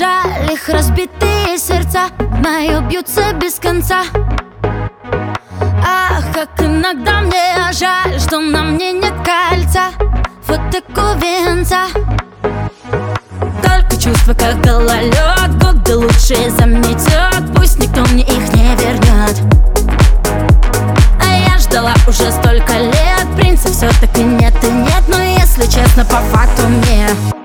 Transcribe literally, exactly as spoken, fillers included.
жаль, их разбитые сердца мое бьются без конца. Ах, как иногда мне жаль, что на мне нет кольца, фотоку венца. Только чувства, как гололед, годы лучшие заметет, пусть никто мне их не вернет. А я ждала уже столько лет, принца все-таки нет и нет. Но если честно, по факту мне